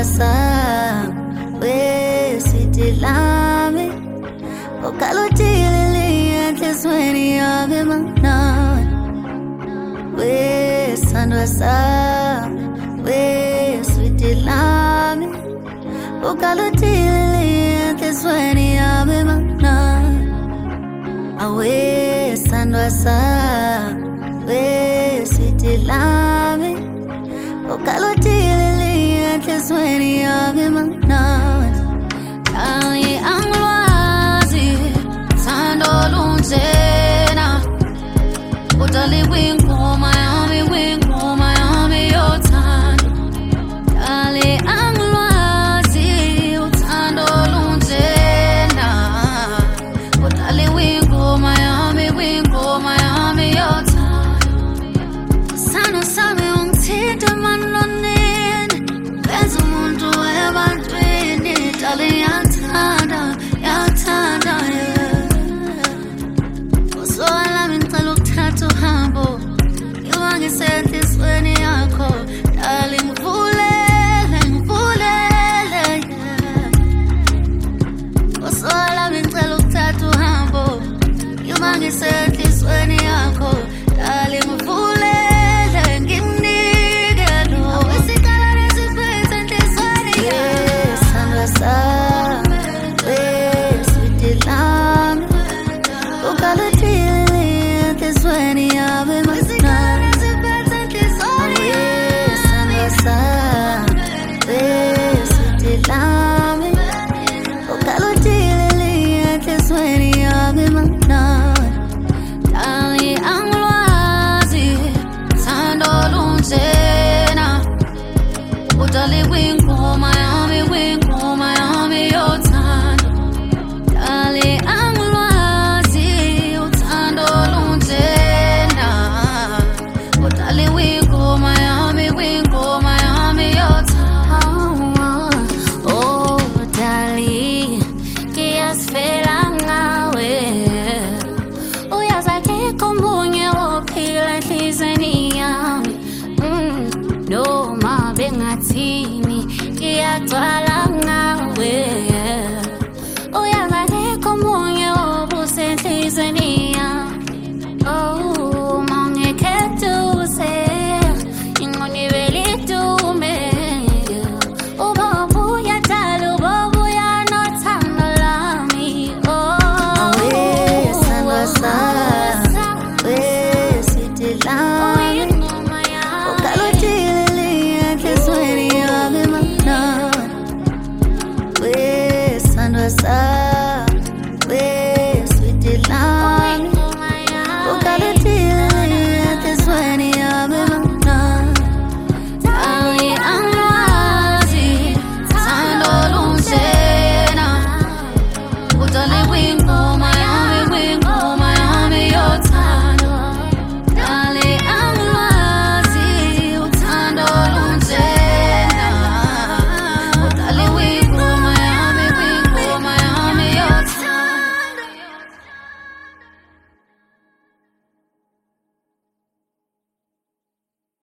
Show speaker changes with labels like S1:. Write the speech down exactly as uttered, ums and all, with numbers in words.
S1: Sandwasa, we sweet lame. Okalotili and this many of him now. We Sandwasa, we sweet lame. Okalotili and this many of him now. Away Sandwasa, we sweet lame. Okalotili and this many of him now. Kali angwazi, sando lunjena. Utali winko Miami, winko Miami, yo tando. Kali angwazi, sando lunjena. Utali winko Miami, winko Miami, yo tando. Sano sabe un tito manonin, benzo mundo evantwini, dali yatanda, yatanda, yeah. Oso alamin taluk tatu hambo, yuwangi sentis weni yako, dali mvulele, mvulele, yeah. Oso alamin taluk tatu hambo, yuwangi sentis weni yako, dali mvulele. Dali winko Miami, winko Miami, yo tando. Dali angwazi, utando lunjena. Dali winko Miami, winko Miami, yo tando. Oh, dali, kias felangawe. Uyazake kumbunye wopila tizania. No ma bengatini, kia twala ngawe.